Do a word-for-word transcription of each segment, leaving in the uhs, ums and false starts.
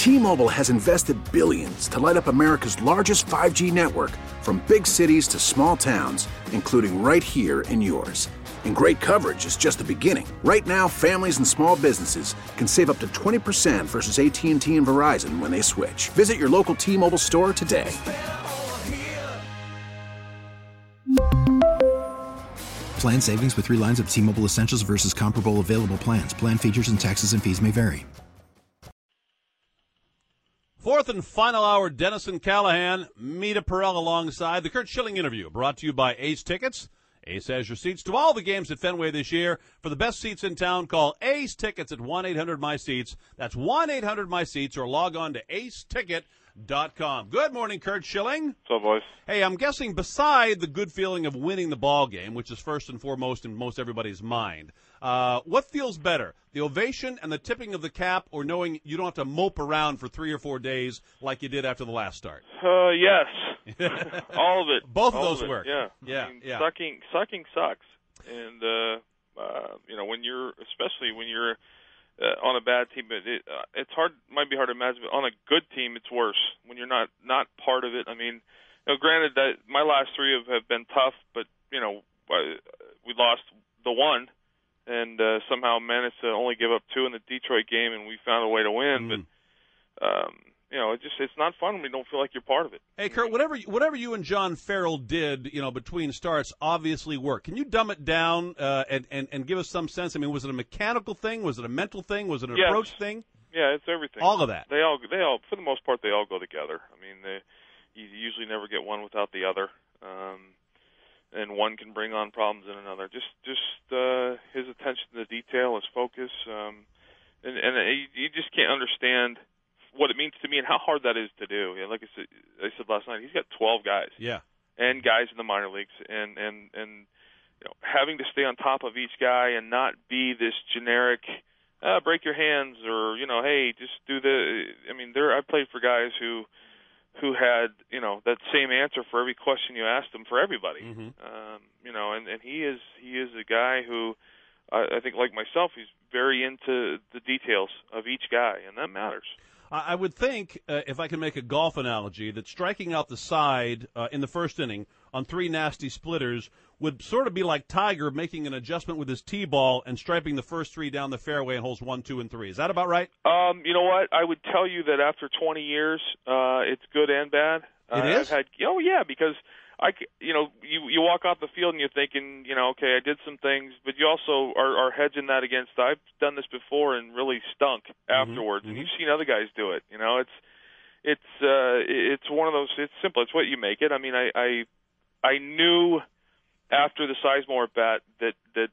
T-Mobile has invested billions to light up America's largest five G network, from big cities to small towns, including right here in yours. And great coverage is just the beginning. Right now, families and small businesses can save up to twenty percent versus A T and T and Verizon when they switch. Visit your local T-Mobile store today. Plan savings with three lines of T-Mobile Essentials versus comparable available plans. Plan features and taxes and fees may vary. Fourth and final hour, Dennison Callahan, Mita Perel alongside. The Curt Schilling interview brought to you by Ace Tickets. Ace has your seats to all the games at Fenway this year. For the best seats in town, call Ace Tickets at one eight hundred my seats. That's one eight hundred my seats, or log on to ace ticket dot com. Good morning, Curt Schilling. What's up, boys? Hey, I'm guessing beside the good feeling of winning the ball game, which is first and foremost in most everybody's mind, uh, what feels better, the ovation and the tipping of the cap, or knowing you don't have to mope around for three or four days like you did after the last start? Uh, yes. All of it. Both of All those of it. work. Yeah. Yeah, I mean, yeah. Sucking, sucking sucks. And, uh, uh, you know, when you're, especially when you're uh, on a bad team, it, it, uh, it's hard, might be hard to imagine, but on a good team, it's worse when you're not, not part of it. I mean, you know, granted that my last three have, have been tough, but, you know, we lost the one and uh, somehow managed to only give up two in the Detroit game, and we found a way to win. Mm. But, um, you know, it just it's not fun when you don't feel like you're part of it. Hey, Curt, whatever whatever you and John Farrell did, you know, between starts obviously worked. Can you dumb it down uh, and, and, and give us some sense? I mean, was it a mechanical thing? Was it a mental thing? Was it an yes. approach thing? Yeah, it's everything. All of that. They all, they all, for the most part, they all go together. I mean, they, you usually never get one without the other, um, and one can bring on problems in another. Just, just uh, his attention to detail, his focus, um, and and you just can't understand what it means to me and how hard that is to do. You know, like I said, I said last night, he's got twelve guys. Yeah. And guys in the minor leagues, and and and you know, having to stay on top of each guy and not be this generic, uh, break your hands, or you know, hey, just do the. I mean, there I played for guys who who had you know that same answer for every question you asked them for everybody. Mm-hmm. Um, you know, and and he is he is a guy who. I think, like myself, he's very into the details of each guy, and that matters. I would think, uh, if I can make a golf analogy, that striking out the side uh, in the first inning on three nasty splitters would sort of be like Tiger making an adjustment with his tee ball and striping the first three down the fairway and holes one, two, and three. Is that about right? Um, you know what? I would tell you that after twenty years, uh, it's good and bad. It uh, is? I've had, oh, yeah, because I, you know, you you walk off the field and you're thinking, you know, okay, I did some things, but you also are, are hedging that against. I've done this before and really stunk afterwards, mm-hmm. and you've seen other guys do it. You know, it's it's uh, it's one of those. It's simple. It's what you make it. I mean, I I, I knew after the Sizemore at bat that that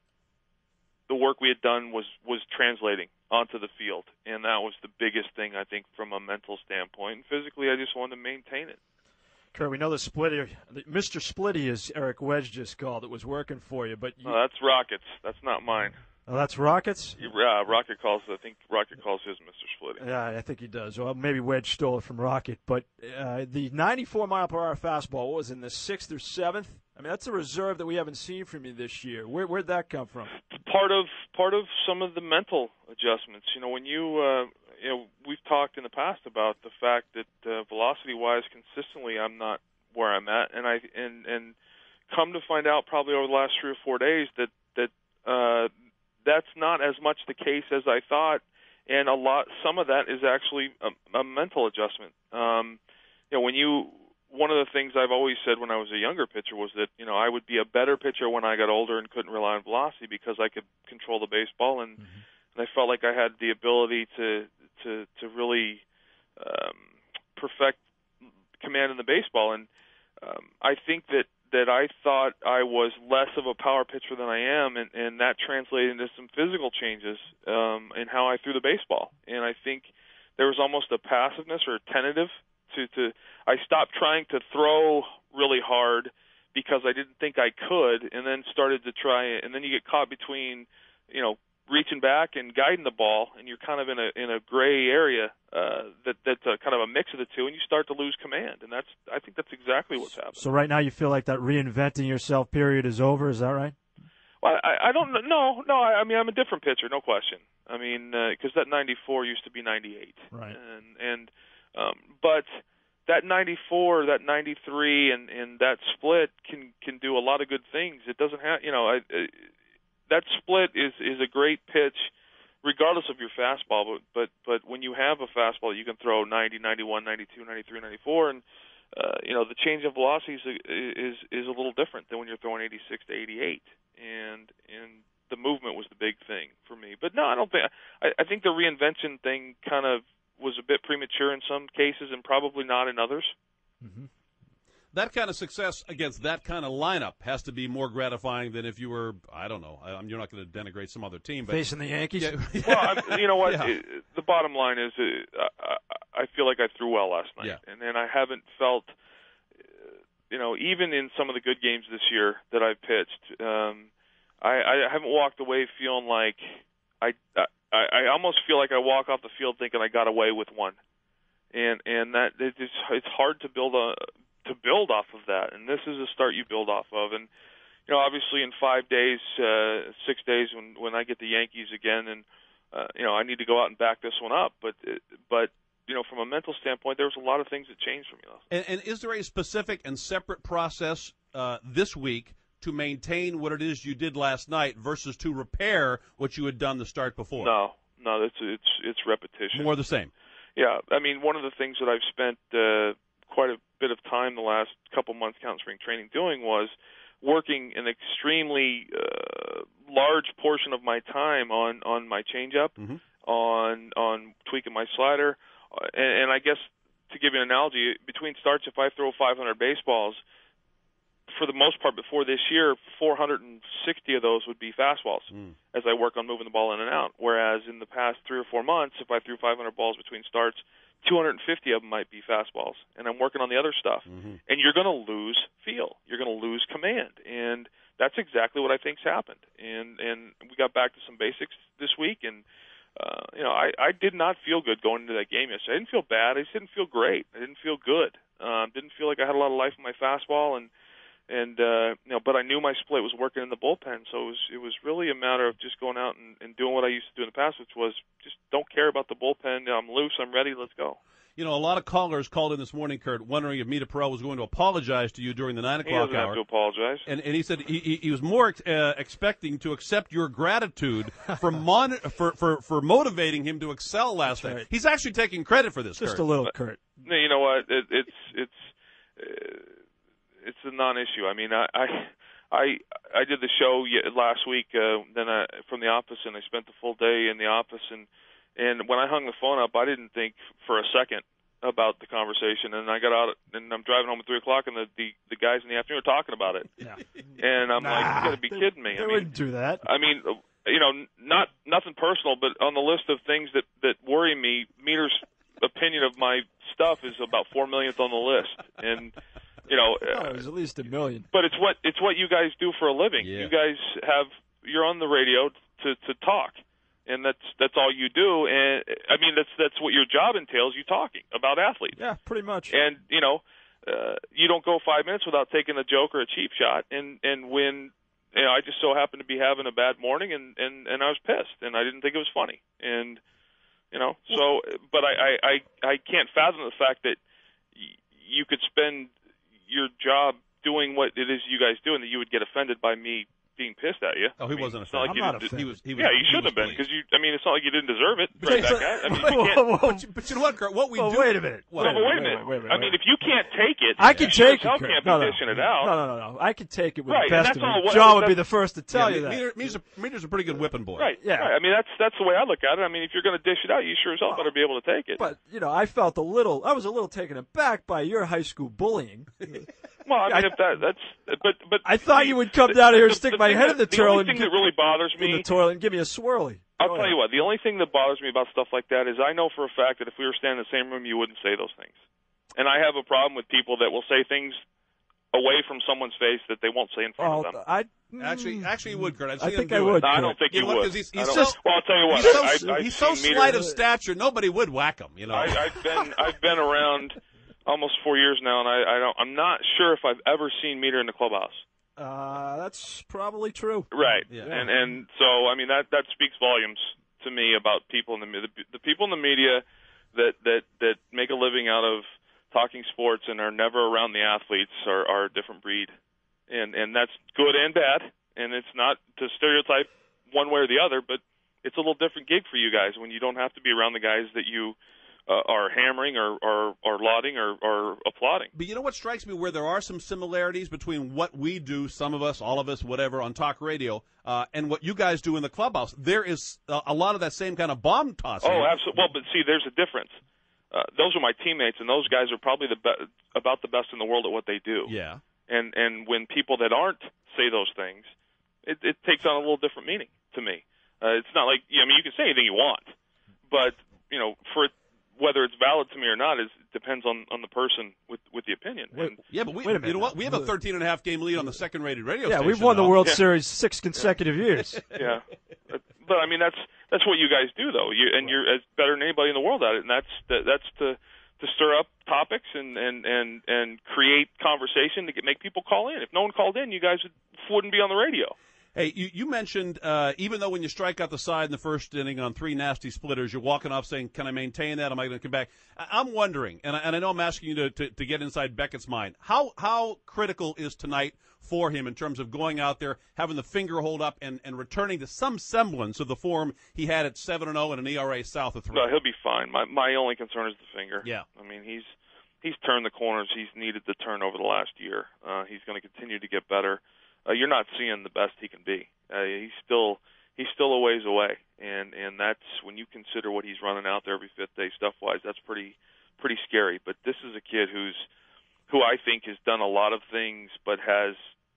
the work we had done was was translating onto the field, and that was the biggest thing I think from a mental standpoint. And physically, I just wanted to maintain it. Curt, we know the splitty, Mister Splitty, as Eric Wedge just called it, was working for you, but you, no, that's Rockets. That's not mine. Oh, that's Rockets? Yeah, Rocket calls. I think Rocket calls his Mister Splitty. Yeah, I think he does. Well, maybe Wedge stole it from Rocket, but uh, the ninety-four mile per hour fastball, what was it, in the sixth or seventh? I mean, that's a reserve that we haven't seen from you this year. Where, where'd that come from? Part of part of some of the mental adjustments. You know, when you uh, you know, we've talked in the past about the fact that uh, velocity-wise, consistently, I'm not where I'm at, and I and and come to find out probably over the last three or four days that that uh, that's not as much the case as I thought, and a lot. Some of that is actually a, a mental adjustment. Um, you know, when you one of the things I've always said when I was a younger pitcher was that, you know, I would be a better pitcher when I got older and couldn't rely on velocity because I could control the baseball, and, mm-hmm. and I felt like I had the ability to to to really um, perfect command in the baseball. And um, I think that, that I thought I was less of a power pitcher than I am, and, and that translated into some physical changes um, in how I threw the baseball. And I think there was almost a passiveness or a tentative to, to I stopped trying to throw really hard because I didn't think I could, and then started to try, and then you get caught between, you know, reaching back and guiding the ball, and you're kind of in a in a gray area uh, that that's a, kind of a mix of the two, and you start to lose command, and that's I think that's exactly what's happening. So right now you feel like that reinventing yourself period is over. Is that right? Well, I, I don't know. No, no. I, I mean, I'm a different pitcher, no question. I mean, because uh, that ninety-four used to be ninety-eight, right? And and um, but that ninety-four, that ninety-three, and, and that split can can do a lot of good things. It doesn't have, you know, I, I, that split is is a great pitch, regardless of your fastball. But but but when you have a fastball, you can throw ninety, ninety-one, ninety-two, ninety-three, ninety-four, and uh, you know the change of velocity is, is is a little different than when you're throwing eighty-six to eighty-eight, and and the movement was the big thing for me. But no, I don't think I, I think the reinvention thing kind of was a bit premature in some cases and probably not in others. Mm-hmm. That kind of success against that kind of lineup has to be more gratifying than if you were, I don't know, I, you're not going to denigrate some other team. But facing the Yankees? Yeah, yeah. Well, I, you know what? Yeah. It, the bottom line is uh, I, I feel like I threw well last night. Yeah. And, and I haven't felt, uh, you know, even in some of the good games this year that I've pitched, um, I, I haven't walked away feeling like I, I I almost feel like I walk off the field thinking I got away with one, and and that it's it's hard to build a to build off of that. And this is a start you build off of. And you know, obviously in five days, uh, six days when when I get the Yankees again, and uh, you know I need to go out and back this one up. But but you know, from a mental standpoint, there was a lot of things that changed for me last night. And, and is there a specific and separate process uh, this week to maintain what it is you did last night versus to repair what you had done the start before? No, no, it's it's it's repetition. More the same. Yeah, I mean, one of the things that I've spent uh, quite a bit of time the last couple months, counting spring training, doing was working an extremely uh, large portion of my time on on my changeup, mm-hmm. on on tweaking my slider, uh, and, and I guess to give you an analogy, between starts, if I throw five hundred baseballs, for the most part, before this year, four hundred sixty of those would be fastballs mm. as I work on moving the ball in and out. Whereas in the past three or four months, if I threw five hundred balls between starts, two hundred fifty of them might be fastballs. And I'm working on the other stuff. Mm-hmm. And you're going to lose feel. You're going to lose command. And that's exactly what I think's happened. And and we got back to some basics this week. And, uh, you know, I, I did not feel good going into that game yesterday. I didn't feel bad. I just didn't feel great. I didn't feel good. Um, didn't feel like I had a lot of life in my fastball. And, And uh, you know, but I knew my split was working in the bullpen, so it was it was really a matter of just going out and, and doing what I used to do in the past, which was just don't care about the bullpen. I'm loose, I'm ready, let's go. You know, a lot of callers called in this morning, Kurt, wondering if Mita Perel was going to apologize to you during the nine o'clock hour. He doesn't have to apologize. And, and he said he, he, he was more uh, expecting to accept your gratitude for, mon- for for for motivating him to excel last night. Right. He's actually taking credit for this, Just Kurt. a little, but, Kurt. You know what? It, it's it's. Uh, It's a non-issue. I mean, I I I, I did the show last week. Uh, then I, from the office, and I spent the full day in the office. And and when I hung the phone up, I didn't think for a second about the conversation. And I got out, and I'm driving home at three o'clock, and the the, the guys in the afternoon are talking about it. Yeah. And I'm nah, like, you got to be they, kidding me. They I mean, wouldn't do that. I mean, you know, not nothing personal, but on the list of things that that worry me, Meter's opinion of my stuff is about four millionth on the list, and. You know, oh, it was at least a million. But it's what it's what you guys do for a living. Yeah. You guys have you're on the radio to to talk, and that's that's all you do. And I mean, that's that's what your job entails. You talking about athletes. Yeah, pretty much. And you know, uh, you don't go five minutes without taking a joke or a cheap shot. And and when you know, I just so happened to be having a bad morning, and and and I was pissed, and I didn't think it was funny. And you know, so but I I I, I can't fathom the fact that y- you could spend your job doing what it is you guys do, and that you would get offended by me being pissed at you. Oh, he I mean, wasn't offended. Like I'm you not didn't, offended. He was, he was, yeah, you he shouldn't was have been, pleased. because you. I mean, it's not like you didn't deserve it. But, Right back at. I mean, you whoa, can't. whoa, whoa. But, you, but you know what, Kurt? What we Oh, do. wait a minute. What? No, but wait a Wait, minute. wait, wait, wait, I mean, wait. if you can't take it, I can you take sure as hell it, Kurt. can't No, be no, dishing no. it out. No, no, no, no. I can take it with Right, the and best that's of all it. what- John would that's- be the first to tell yeah, you that. Meter, Meter's, a, Meter's a pretty good whipping boy. Right. Yeah. Right. I mean, that's that's the way I look at it. I mean, if you're going to dish it out, you sure as hell better be able to take it. But, you know, I felt a little, I was a little taken aback by your high school bullying. Well, I mean, if that that's but but I thought you would come down here and stick my thing head in the that- toilet The only and thing get- that really bothers in the me, toilet and give me a swirly. I'll Go tell ahead. you what. The only thing that bothers me about stuff like that is I know for a fact that if we were standing in the same room, you wouldn't say those things. And I have a problem with people that will say things away from someone's face that they won't say in front Oh, of them. I, Actually, actually, you would, Kurt. I've I seen think him do I would. It. No, I Kurt. don't think you, You would, would. 'cause he's- I he's don't- so- well, I'll tell you what. He's so, I, I, he's I've so seen slight Meter- of stature, nobody would whack him. You know. I, I've been I've been around almost four years now, and I, I don't I'm not sure if I've ever seen Meter in the clubhouse. Uh, that's probably true. Right. Yeah. And and so I mean that that speaks volumes to me about people in the the, the people in the media that that that make a living out of talking sports and are never around the athletes are, are a different breed. And and that's good and bad. And it's not to stereotype one way or the other, but it's a little different gig for you guys when you don't have to be around the guys that you uh, are hammering or, or, or lauding or, or applauding. But you know what strikes me, where there are some similarities between what we do, some of us, all of us, whatever, on talk radio, uh, and what you guys do in the clubhouse. There is a, a lot of that same kind of bomb tossing. Oh, absolutely. Well, but see, there's a difference. Uh, those are my teammates, and those guys are probably the be- about the best in the world at what they do. Yeah. And and when people that aren't say those things, it, it takes on a little different meaning to me. Uh, it's not like, I mean, you can say anything you want, but, you know, for it, whether it's valid to me or not is depends on, on the person with, with the opinion. And, Yeah, but we, Wait a minute you know what? now. We have a thirteen and a half game lead on the second-rated radio Yeah, station. we've won the now. World Yeah. Series six consecutive years. yeah. But, I mean, that's that's what you guys do, though. You, and you're as better than anybody in the world at it, and that's that's to to stir up topics and, and, and, and create conversation to get, make people call in. If no one called in, you guys would, wouldn't be on the radio. Hey, you, you mentioned uh, even though when you strike out the side in the first inning on three nasty splitters, you're walking off saying, can I maintain that? Am I going to come back? I, I'm wondering, and I, and I know I'm asking you to, to, to get inside Beckett's mind, how how critical is tonight for him in terms of going out there, having the finger hold up, and, and returning to some semblance of the form he had at seven and oh and an E R A south of three? No, he'll be fine. My my only concern is the finger. Yeah. I mean, he's he's turned the corners he's needed to turn over the last year. Uh, he's going to continue to get better. Uh, you're not seeing the best he can be. Uh, he's still he's still a ways away, and and that's when you consider what he's running out there every fifth day stuff wise. That's pretty pretty scary. But this is a kid who's who I think has done a lot of things, but has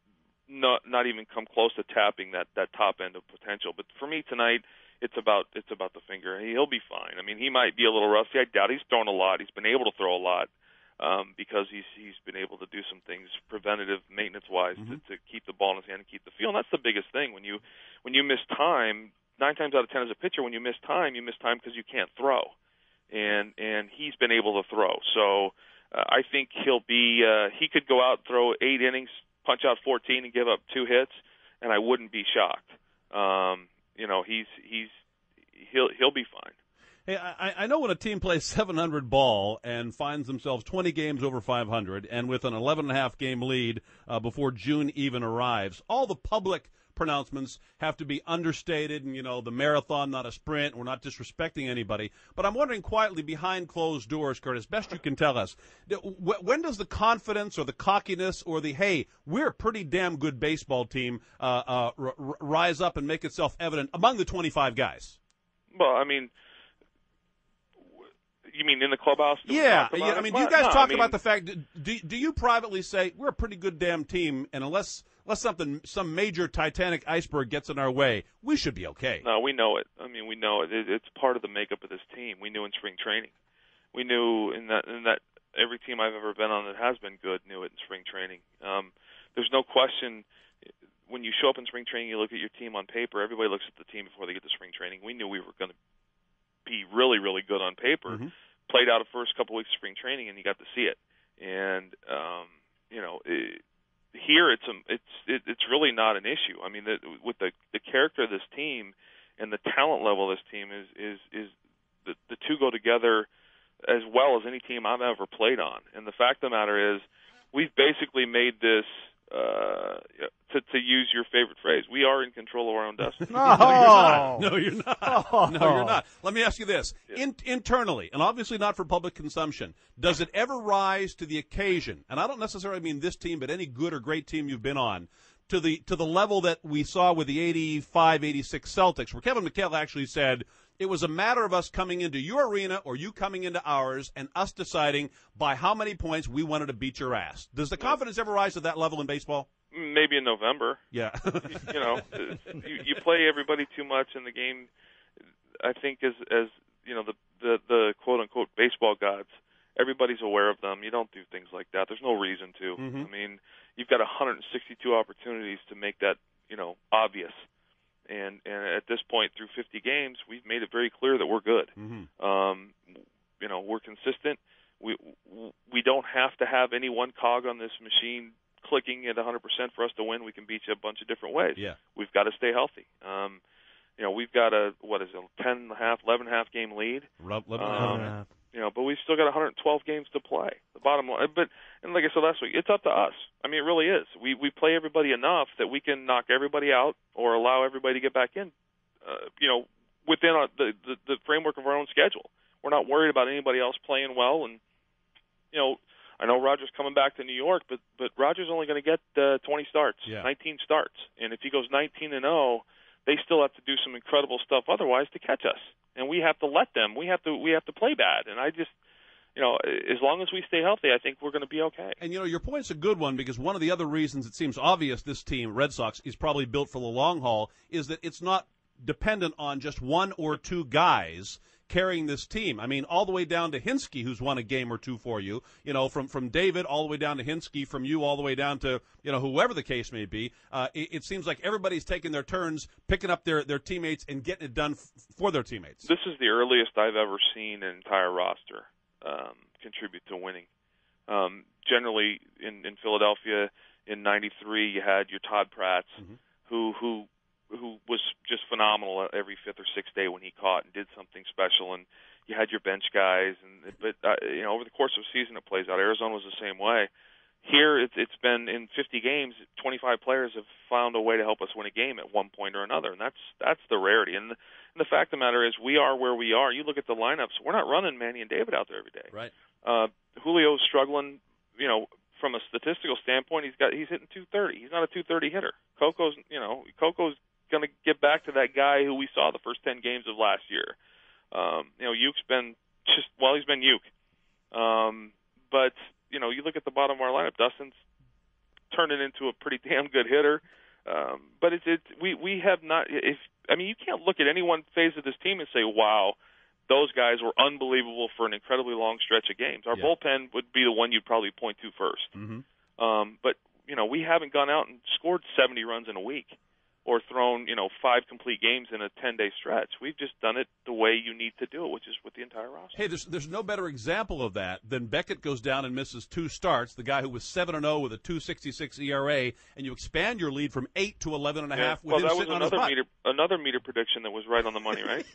not not even come close to tapping that that top end of potential. But for me tonight, it's about it's about the finger. He'll be fine. I mean, he might be a little rusty. I doubt he's thrown a lot. He's been able to throw a lot. Um, because he's he's been able to do some things preventative maintenance wise mm-hmm. to, to keep the ball in his hand and keep the feel. And that's the biggest thing when you when you miss time. Nine times out of ten as a pitcher, when you miss time, you miss time because you can't throw, and and he's been able to throw. So uh, I think he'll be uh, he could go out, throw eight innings, punch out fourteen, and give up two hits, and I wouldn't be shocked. Um, you know, he's he's he'll he'll be fine. Hey, I, I know when a team plays seven hundred ball and finds themselves twenty games over five hundred and with an eleven and a half game lead uh, before June even arrives, all the public pronouncements have to be understated and, you know, the marathon, not a sprint. We're not disrespecting anybody. But I'm wondering quietly behind closed doors, Kurt, as best you can tell us, when does the confidence or the cockiness or the, hey, we're a pretty damn good baseball team, uh, uh, r- r- rise up and make itself evident among the twenty-five guys? Well, I mean, you mean in the clubhouse? Yeah, yeah. I mean, do you guys no, talk I mean, about the fact? Do do you privately say we're a pretty good damn team, and unless unless something some major Titanic iceberg gets in our way, we should be okay? No, we know it. I mean, we know it. it. It's part of the makeup of this team. We knew in spring training. We knew in that in that every team I've ever been on that has been good knew it in spring training. Um, there's no question. When you show up in spring training, you look at your team on paper. Everybody looks at the team before they get to spring training. We knew we were going to be really, really good on paper. Mm-hmm. Played out the first couple weeks of spring training, and you got to see it. And um, you know, it, here it's a, it's it, it's really not an issue. I mean, the, with the the character of this team and the talent level of this team is is is the the two go together as well as any team I've ever played on. And the fact of the matter is, we've basically made this. Uh, to, to use your favorite phrase, we are in control of our own destiny. Oh. No, you're not. No, you're not. Oh. No, you're not. Let me ask you this. Yeah. In, internally, and obviously not for public consumption, does it ever rise to the occasion, and I don't necessarily mean this team, but any good or great team you've been on, to the to the level that we saw with the eighty-five eighty-six Celtics, where Kevin McHale actually said, it was a matter of us coming into your arena or you coming into ours and us deciding by how many points we wanted to beat your ass. Does the confidence ever rise to that level in baseball? Maybe in November. Yeah. you know, you, you play everybody too much in the game. I think as, as you know, the, the, the quote-unquote baseball gods, everybody's aware of them. You don't do things like that. There's no reason to. Mm-hmm. I mean, you've got one hundred sixty-two opportunities to make that, you know, obvious. And and at this point, through fifty games, we've made it very clear that we're good. Mm-hmm. Um, you know, we're consistent. We we don't have to have any one cog on this machine clicking at one hundred percent for us to win, we can beat you a bunch of different ways. Yeah. We've got to stay healthy. Um, you know, we've got a, what is it, ten and a half, eleven and a half game lead. Rub, rub, Um, Uh, You know, but we've still got one hundred twelve games to play. The bottom line, but and like I said last week, it's up to us. I mean, it really is. We we play everybody enough that we can knock everybody out or allow everybody to get back in. Uh, you know, within our, the, the the framework of our own schedule. We're not worried about anybody else playing well. And you know, I know Roger's coming back to New York, but but Roger's only going to get uh, twenty starts, yeah. nineteen starts, and if he goes nineteen and oh, they still have to do some incredible stuff otherwise to catch us. And we have to let them. We have to. We have to play bad. And I just, you know, as long as we stay healthy, I think we're going to be okay. And, you know, your point's a good one because one of the other reasons it seems obvious this team, Red Sox, is probably built for the long haul is that it's not dependent on just one or two guys carrying this team. I mean, all the way down to Hinske, who's won a game or two for you, you know, from, from David all the way down to Hinske, from you all the way down to, you know, whoever the case may be. Uh, it, it seems like everybody's taking their turns, picking up their, their teammates and getting it done f- for their teammates. This is the earliest I've ever seen an entire roster um, contribute to winning. Um, generally, in, in Philadelphia in ninety-three, you had your Todd Pratts, mm-hmm. who who who was just phenomenal every fifth or sixth day when he caught and did something special. And you had your bench guys, and but uh, you know, over the course of a season it plays out. Arizona was the same way. Here it's it's been in fifty games, twenty-five players have found a way to help us win a game at one point or another, and that's that's the rarity. And the, and the fact of the matter is, we are where we are. You look at the lineups; we're not running Manny and David out there every day. Right. Uh, Julio's struggling. You know, from a statistical standpoint, he's got he's hitting two thirty. He's not a two thirty hitter. Coco's, you know, Coco's going to get back to that guy who we saw the first ten games of last year. Um, you know, Uke's been just well, he's been Uke. Um, but you know, you look at the bottom of our lineup. Dustin's turning into a pretty damn good hitter. Um, but it's it we we have not. If I mean, you can't look at any one phase of this team and say, wow, those guys were unbelievable for an incredibly long stretch of games. Our yeah. bullpen would be the one you'd probably point to first. Mm-hmm. Um, but, you know, we haven't gone out and scored seventy runs in a week or thrown, you know, five complete games in a ten-day stretch. We've just done it the way you need to do it, which is with the entire roster. Hey, there's there's no better example of that than Beckett goes down and misses two starts, the guy who was seven and oh with a two sixty-six E R A, and you expand your lead from eight to eleven and a half yeah. with well, him that sitting was on his another butt. meter, another meter prediction that was right on the money, right?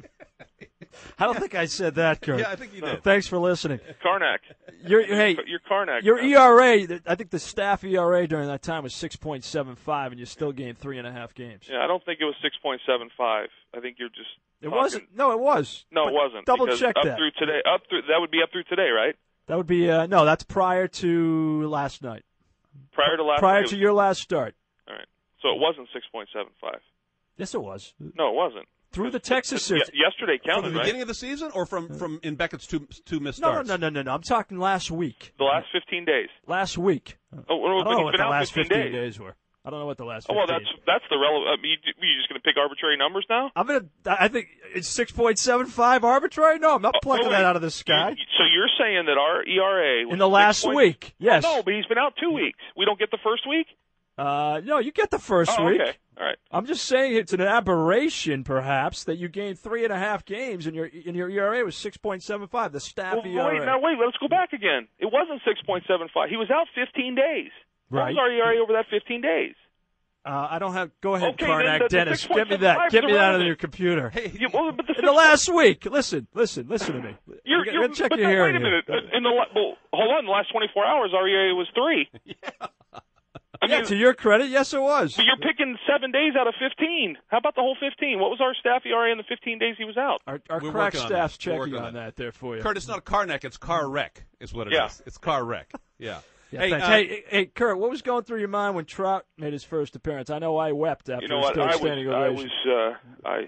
I don't think I said that, Kurt. Yeah, I think you did. Thanks for listening. Karnak. Your, hey, your Karnak. your E R A, I think the staff E R A during that time was six point seven five, and you still gained three and a half games. Yeah, I don't think it was six point seven five. I think you're just It talking. wasn't. No, it was. No, But it wasn't. Double because check up that. Through today, up through that would be up through today, right? That would be uh, no. That's prior to last night. Prior to last. Prior night, to was, your last start. All right. So it wasn't six point seven five. Yes, it was. No, it wasn't. Through the Texas Ye- series. yesterday From counted, the right? beginning of the season or from, from in Beckett's two two missed No, no, starts? no, no, no, no. I'm talking last week. The last fifteen days. Last week. Oh, well, I but don't know he's what been the out last fifteen fifteen days. days were. I don't know what the last Oh, fifteen. well, that's that's the relevant. I mean, you, you just going to pick arbitrary numbers now? I'm gonna. I think it's six point seven five arbitrary. No, I'm not plucking Oh, that wait. out of the sky. You, so you're saying that our E R A was In the last six point- week, yes. Oh, no, but he's been out two weeks. We don't get the first week. Uh, no, you get the first Oh, week. okay. All right. I'm just saying it's an aberration, perhaps, that you gained three and a half games and your and your E R A was six point seven five. The staff Well, E R A. wait, now wait. Let's go back again. It wasn't six point seven five. He was out fifteen days. What Right. was our E R A over that fifteen days? Uh, I don't have. Go ahead, Okay, Karnak. then the- the Dennis, six get point me seven that. five Get is me that out of irrelevant. your computer. Hey, Yeah, well, but the In the last week, listen, listen, listen to me. You're, We're you're, gonna check but your no, hearing wait a here. minute. In the la- well, hold on. The last twenty-four hours, our E R A was three. yeah. I Yeah, mean, to your credit, yes, it was. but you're picking seven days out of fifteen. How about the whole fifteen? What was our staff E R A in the fifteen days he was out? Our, our We're crack working on staff's that. We're checking working on on that there for you. Kurt, it's not a car neck, it's car wreck is what it is. Yeah. It's car wreck. Yeah. Yeah, hey, thanks. uh, hey, hey, Kurt, what was going through your mind when Trout made his first appearance? I know I wept after You know his what? third I was, standing I ovation. was, uh, I,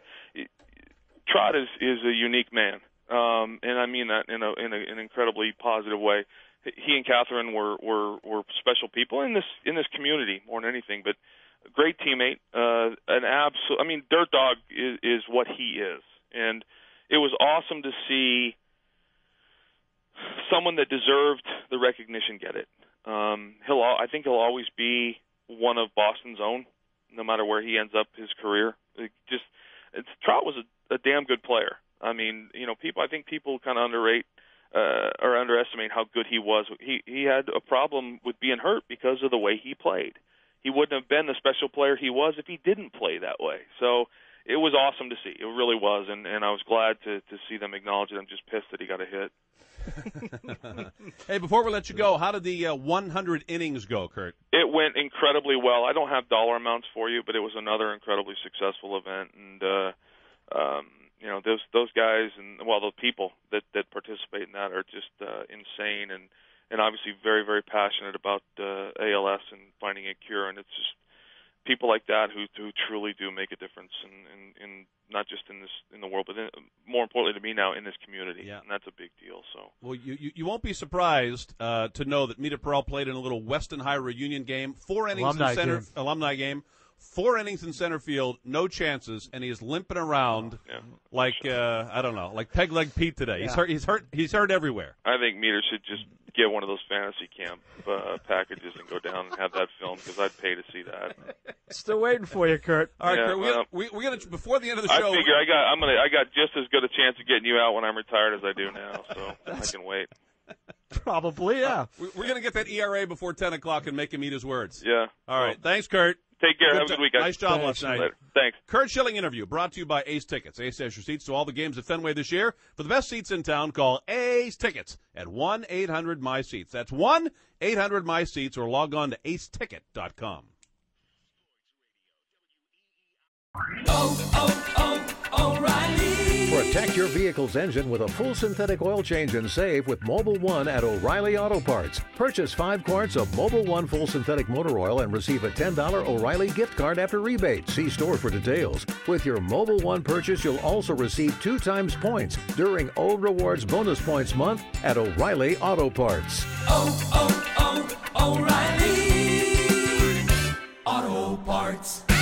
Trot is is a unique man, um, and I mean that in a in a, an incredibly positive way. He and Catherine were, were were special people in this in this community more than anything, but a great teammate, uh, an absolute. I mean, Dirt Dog is, is what he is, and it was awesome to see someone that deserved the recognition get it. Um, he'll, I think he'll always be one of Boston's own, no matter where he ends up his career. It just, it's, Trout was a, a damn good player. I mean, you know, people. I think people kind of underrate uh, or underestimate how good he was. He he had a problem with being hurt because of the way he played. He wouldn't have been the special player he was if he didn't play that way. So it was awesome to see. It really was, and, and I was glad to, to see them acknowledge it. I'm just pissed that he got a hit. Hey, before we let you go, how did the uh, one hundred innings go, Kurt? It went incredibly well. I don't have dollar amounts for you, but it was another incredibly successful event. And, uh, um, you know, those those guys and, well, the people that, that participate in that are just uh, insane and, and obviously very, very passionate about uh, A L S and finding a cure. And it's just people like that who, who truly do make a difference in, in, in not just in this in the world, but in, more importantly to me now in this community, yeah. and that's a big deal. So, well, you you, you won't be surprised uh, to know that Mita Perel played in a little Weston High reunion game, four innings alumni in center game. alumni game, four innings in center field, no chances, and he is limping around yeah. like uh, I don't know, like Peg Leg Pete today. He's Yeah. hurt. He's hurt. He's hurt everywhere. I think Meter should just get one of those fantasy camp uh, packages and go down and have that filmed because I'd pay to see that. Still waiting for you, Kurt. All right, Yeah, Kurt, we, well, gotta, we, we're gonna before the end of the I show. figure I got I'm gonna I got just as good a chance of getting you out when I'm retired as I do now, so I can wait. Probably, yeah. we- we're gonna get that E R A before ten o'clock and make him eat his words. Yeah. All right. Thanks, Kurt. Take care. Good Have a jo- good weekend. Nice job Thanks. last night. Later. Thanks. Kurt Schilling interview brought to you by Ace Tickets. Ace has your seats to all the games at Fenway this year. For the best seats in town, call Ace Tickets at one eight hundred my seats. That's one eight hundred my seats or log on to ace ticket dot com. Oh, oh, oh, O'Reilly. Protect your vehicle's engine with a full synthetic oil change and save with Mobil one at O'Reilly Auto Parts. Purchase five quarts of Mobil one full synthetic motor oil and receive a ten dollars O'Reilly gift card after rebate. See store for details. With your Mobil one purchase, you'll also receive two times points during O Rewards Bonus Points Month at O'Reilly Auto Parts. Oh, oh, oh, O'Reilly. Auto Parts.